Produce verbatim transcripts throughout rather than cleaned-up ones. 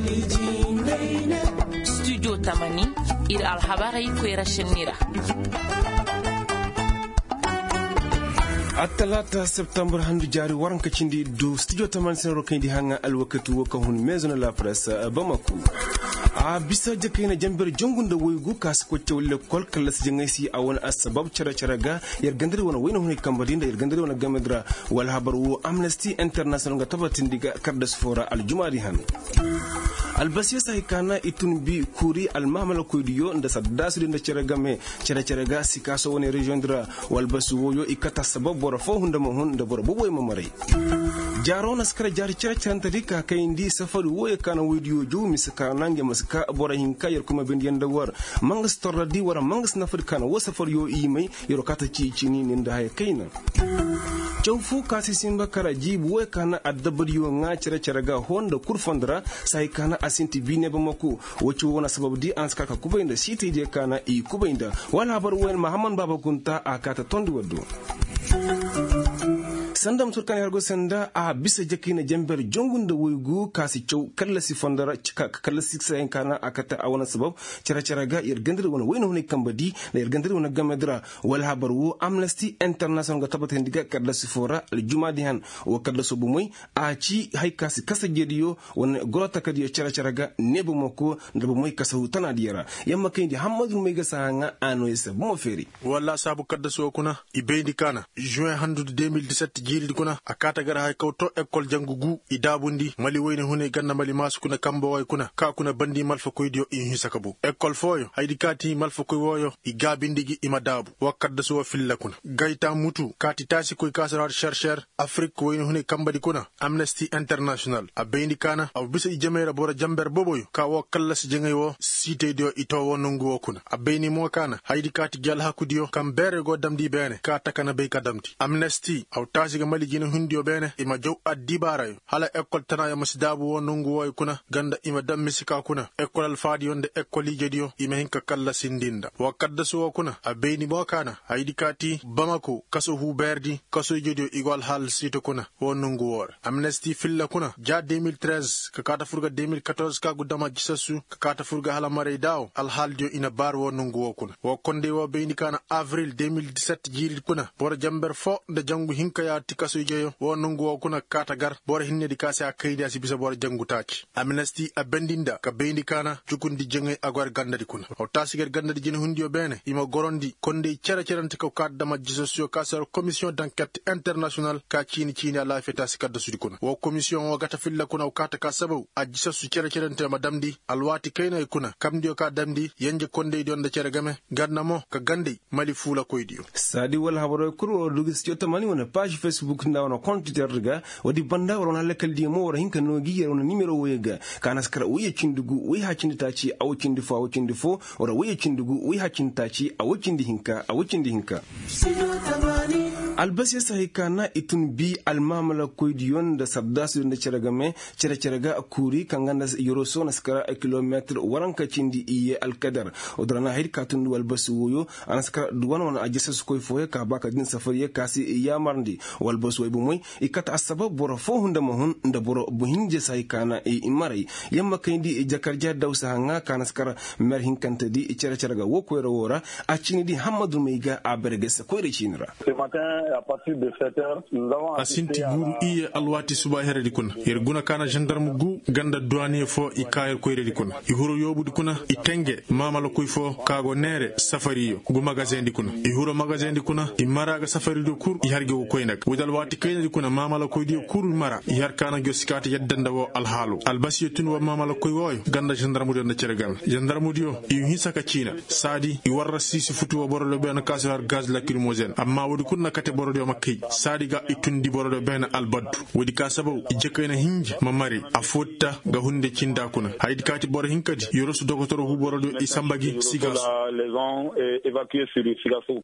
studio tamani ir alhabari kwera shenira Atalata September handu jari waranka cindi do studio taman senro kaydi hanga alwakatu woka hun maison la presse Bamako a bisa jakayna jamber jongunda woygu kas ko tewle kol kala jangaysi awon asbab cara cara ga yar gandari wona wayna hun kambadinda yar gandari wona gamedra wal habaru Amnesty International ga tabatindiga kardas fora al jumadi han albasiya sahikana itun bi kuri almamala koydiyo nda saddasu nda cara game cara cara ga sikaso woni region dra wal basu woyo ikata sabab bora fo hunda mo hunda bora boboy mamare jarona skara jari cara cara dika kayindi safari woye kana widiyo jo misaka nange masaka bora hinka yar kuma bendiyan da war mangas torradi wara mangas nafar kana wo safari yo imai yoro kata ci ci ni nda hay kaina Chaufu kasi simba kara jibu we kana adabariyo nga cara cara ga honda kurfandra sai kana asinti bine Bamako wacho wana sababu di anska ka kubainda siti je kana i kubainda wala habar wen Muhammad Baba Kunta akata tondi waddo sandam surkan yargo sanda a bisa jakina jamber jongunda woygu kasi chow kala si fondara cika kala si sayen kana akata awana sabab cara cara ga yar gandri wona wayno hone kambadi na yar gandri wona gamedra wal habaru Amnesty International ga tabata ndiga kala si fora al jumadi han o kala so bumoy a ci hay kasi kasa jediyo wona gorota kadiyo cara cara ga nebo mako ndabo moy kasa hutana diyara yamma kayndi Hamadu Mega sanga ano yesa bumo feri walla sabu kadda so kuna ibendi kana juin handu deux mille dix-sept jiri kuna akata gara hay kawto école jangugu idabundi mali wayne hune ganna mali masu kuna kambo way kuna ka kuna bandi malfa koydio in hisakabu école foyo haydi kati malfa koy woyo igabindigi imadabu wakadda so filla kuna gaita mutu kati tasi koy kasara chercheur afrique wayne hune kambadi kuna Amnesty International abendi kana aw bisa ijamera bora jamber boboyo ka wo kallas jengay wo cité dio ito wonungu wo kuna abeni mo kana haydi kati gal hakudio kambere go damdi bene ka takana be kadamti Amnesty aw tasi ga mali jina hundio bene ima jow adibarayo hala ekol tana ya masidabu wonungu woy kuna ganda ima dammisika kuna ekol alfadi yonde ekol jedio ima hinka kala sindinda wakadda so kuna abeni mo kana haydi kati Bamako kaso hu berdi kaso jedio igwal hal sito kuna wonungu wor Amnesty filla kuna ja deux mille treize ka kata furga deux mille quatorze ka gudama gisasu ka kata furga hala mare daw al hal dio ina bar wonungu wo kuna wo konde wo beni kana avril deux mille dix-sept jiri kuna bor jamber fo de jangu hinka ya tikaso jeyo wonungu wo kuna kata gar bor hinne di kase akaydi asibisa bor jangu taci Amnesty abendinda ka bendi kana jukundi jenge agwar gandadi kuna o tasiger gandadi jeni hundio bene ima gorondi konde cera cerante ko kadda majjiso kasar commission d'enquête international ka chini chini ala feta sikadda sudi kuna wo commission wo gata filla kuna o kata ka sababu ajjisa su cera cerante madamdi alwati kayna kuna kamdio ka damdi yanje konde donda cera game gannamo ka gandi mali fula koydio sadi wal habaro kuro dugis jota mani wona page Facebook nda wona compte terga wadi banda wona lekal di mo wora hinka no giye wona numero woyega kana skara wiye cindugu wi ha cinditaci awu cindi fo awu cindi fo wora wiye cindugu wi ha cinditaci awu cindi hinka awu cindi hinka albasiya sahikana itun bi almamala koydiyon da sabdasu da ceragame cere cerega kuri kanganda yoroso na skara kilometer waranka cindi iye alkadar odrana hir katun walbasu woyo an skara duwan wana ajisa su koy foye ka baka din safariye kasi ya marndi walbasu way bumoy ikata asbab boro fo hunda mahun nda boro buhinje sahikana e imari yamma kayndi jakarja dawsa hanga kana skara mer hinkanta di cere cerega wokoyra wora acini di Hamadu Mega abergesa koyre cinra à partir de sept heures, nous avons assisté à guru iye alwati suba heredi kuna yerguna kana gendarme gu ganda douanier fo ikayer koyredi kuna ihuro yobudi kuna itenge mamalo koy fo kago nere safariyo gu magasin di kuna ihuro magasin di kuna imaraga safari do kur iharge ko koynak wudal wati kaynedi kuna mamalo koy di kur mara ihar kana gyosikati yeddanda wo alhalu albasiyatun wa mamalo koy woy ganda gendarme do na ceregal gendarme dio yu hisaka cina sadi i warra sisi futu wo borolo be na kasar gaz lacrymogène amma wudi kunna kate borodo makki sadiga itundi borodo bena albaddu wodi ka sababu jekayna hinje mamari afutta ga hunde cinda kuna haydi kati bor hinkadi yorosu dokotoro hu borodo isambagi sigas les ont évacués sur Sigasso.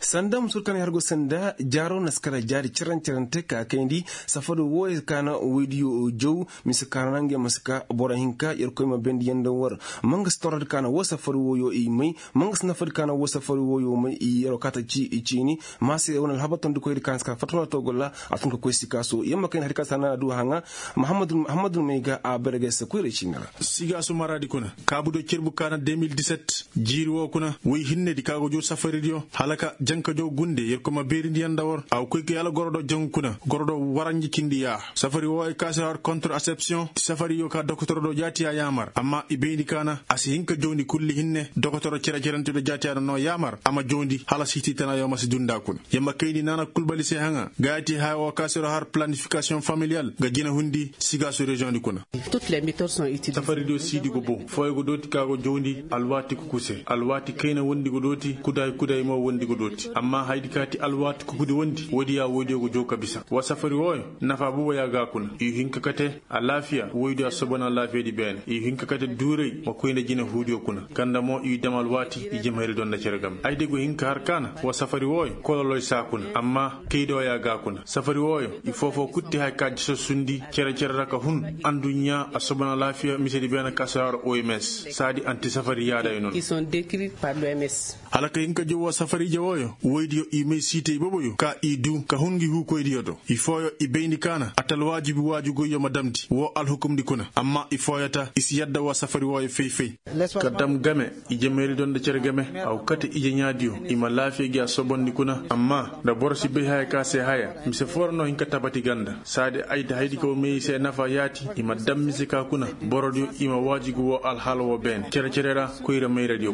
sandam sulkan yargo sanda jaro naskara jari ciran cirante ka kendi safado woy kana video jow miskana nge maska bora hinka yerkoy ma bendi yanda war manga storad kana wo safado woyo i mai manga snafad kana wo safado woyo mai i yero kata ci cini mase wonal habaton ko yidi kanska fatwa to golla atun ko sika so yamma ken harika sana du hanga muhammadu muhammadu mega a berege sa ko rechinara siga su maradi kuna kabudo cirbu kana deux mille dix-sept jiri wo kuna woy hinne di kago jo safari dio halaka janka jo gunde yerko ma beri ndi andawor aw ko ke yala gorodo jonkuna gorodo waranji kindi ya safari wo e kasar contraception safari yo ka docteur do jati ya yamar amma ibeni kana asi hinka jondi kulli hinne docteur cira cirante do jati no yamar ama jondi hala siti tana yo mas dunda kun yamba kayni nana kulbali se hanga gati ha o kasar har planification familiale ga jina hundi siga su région di kuna toutes les méthodes sont utilisées safari do sidi go bo foy go doti ka go jondi alwati ku kuse alwati kayna wondi go doti kuday kuday mo wondi go doti amma haydi kati alwati ku kudi wondi wodi ya wodi go joka bisa wa safari woy nafa bu ya ga kuna yi hinka kate alafiya wodi ya sobana lafiya di ben yi hinka kate dure mo ko inde jina hudio kuna kanda mo yi demal wati yi jemheri don na cergam ayde go hinka har kana wa safari woy ko loy sakuna amma kaydo ya ga kuna safari woy il faut fo kutti hay kaji so sundi cere cere raka hun andunya asobana lafiya misedi ben kasar O M S sadi anti safari yada non qui sont décrits par l'O M S halaka hinka jowo safari jawoyo woydio i me site boboyo ka idu ka hungi hu ko idiodo ifoyo ibeni kana atal wajibi wajugo yo madamti wo al hukum di kuna amma ifoyata isi yadda wa safari wo fe fe kadam game ije meri don de cere game aw kati ije nyadio ima lafiya gi asobon kuna amma da borsi be hay ka se haya mi se forno hinka tabati ganda sade ayda haydi ko me se nafa yati ima dammi se ka kuna borodio ima wajigo wo al halwo ben cere cerera ko ira me radio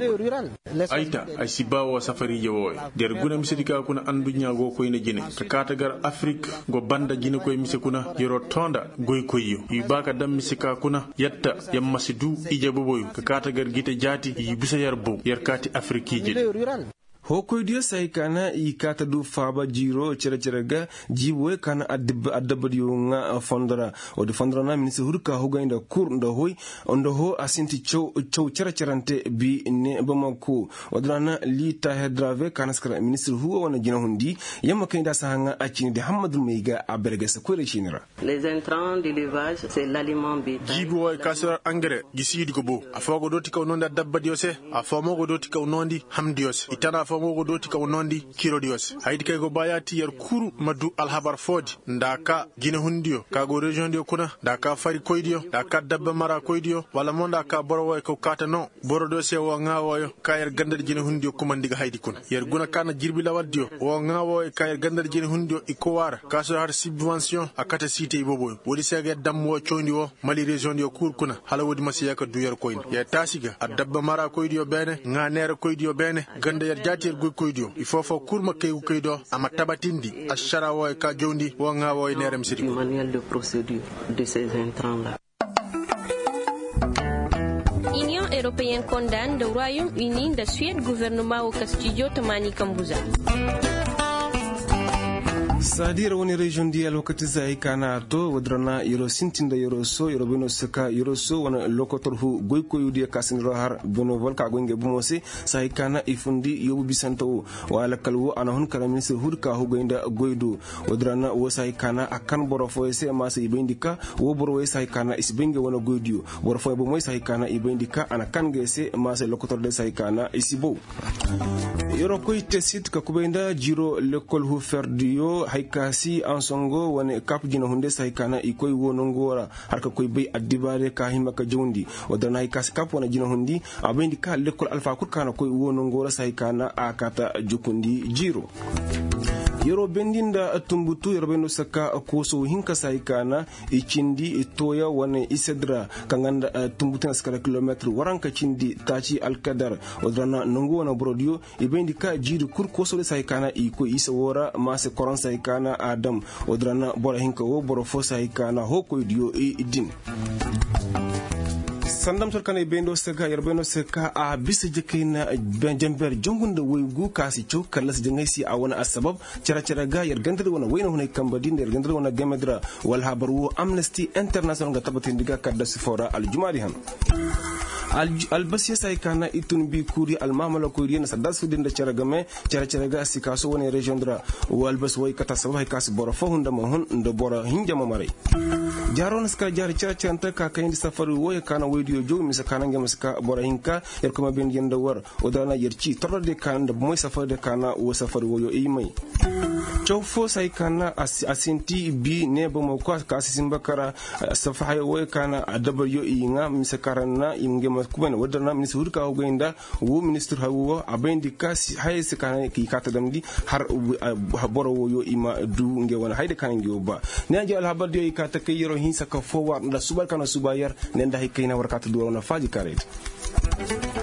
ayta ay sibawo safari jawoy der guna mi sedika kuna andu nyaago ko ina jine ka katagar afrique go banda jine ko mi se kuna yoro tonda goy koyo yi baka dam mi sika kuna yatta yamma sidu ije boboy ka katagar gite jati yi bisa yarbo yarkati afrique jide hoko dia sai kana i kata du faba jiro cere cere ga jiwe kana adib adabadiyo nga fondra o de fondra na minisi hurka hoga inda kur ndo hoy ndo ho asinti chow chow cere cerante bi ne bamako odrana li ta hedrave kana skara minisi huwa wana jina hundi yamma kenda sahanga achini de hamadul meiga aberge sa kwere chinira les intrants d'élevage c'est l'aliment bétail jibo kasar engrais gisidi ko bo afogo doti ka nonda dabadiyo se afomo go doti ka nondi hamdios itana mogo doti ka nondi kiro dios haydi kay go bayati yer kuru madu alhabar fodi ndaka gine hundio ka go region dio kuna ndaka fari koydio ndaka dabba mara koydio wala monda ka borowo ko kata no borodo se wo ngawo ka yer gandal gine hundio kuma ndiga haydi kuna yer guna kana jirbi lawaddio wo ngawo ka yer gandal gine hundio iko wara ka so har subvention akata site bobo wodi sege dammo chondi wo mali region dio kur kuna hala wodi masiya ka du yer koyn ya tasiga adabba mara koydio bene nganere koydio bene ganda yer jati yer koydio il faut faut kurma kay koydo ama tabatindi ashara wo ka jondi wo ngawo nerem sidi manuel de procédure de ces intrants là. Union européenne condamne le Royaume-Uni de Suède gouvernement au Castillo Tamani Kambuza. sadira woni region di alokati zai kana to wadrana yoro sintinda yoro so yoro beno saka yoro so wana lokotor hu goyko yudi kasin rohar beno volka gonge bumose sai kana ifundi yobu bisanto wala kalwo ana hun kala ministre hurka hu goinda goydo wadrana wo sai kana akan borofo se ma sai bindika wo borwo sai kana isbenge wana goydio borofo bo moy sai kana ibindika ana kange se ma sai lokotor de sai kana isibo yoro koyte sit ka kubenda jiro lekol hu ferdio haikasi ansongo wane kapjina hunde saikana ikoy wonongora harka koy bay adibare ka himaka jondi wadana haikasi kap wana jina hundi abendi ka lekol alfa kur kana koy wonongora saikana akata jukundi jiro yoro bendinda tumbutu yoro bendo saka koso hinka saikana ikindi itoya wane isedra kanganda tumbutu skala kilometre waranka chindi tachi alkadar wadana nongo wana brodio ibendi ka jiru kur koso saikana iko isa wora mase koran saikana adam wadana bora hinka wo boro fo saikana hoko dio e idin sandam sorkane bendo seka yerbeno seka a bisa jekina benjamber jongunda woygu kasi chow kallas jengaysi a wana asbab cara cara ga yer gandre wana wayna hunay kambadin yer gandre wana gemedra wal habaru Amnesty International ga tabatin diga kadda sifora al jumadi han albasiya sai kana itun bi kuri almamala ko riena sadda sudin da ceragame cera ceraga sikaso woni region dra walbas way kata sabay kas bora fo hunda ma hon ndo bora hinja ma mare jaron ska jar cera centa ka kayndi safaru woy kana waydiyo jow mi sakana ngam ska bora hinka yer ko ma ben yenda war o dana yerci torode kan da moy safade kana wo safaru woyo e may chow fo sai kana asinti bi ne ba mo ko ka simba kara safahay woy kana adabar yo inga mi sakarana imge ma kuben wadana ministre hurka o goinda wo ministre hawo abendi kasi hay sakana ki kata damdi har boro woyo ima du nge wona hayde kan nge ba ne jall habar yo ikata kay yero hin saka fo war da subal kana subayar ne nda hay kayna war kata du wona faji karet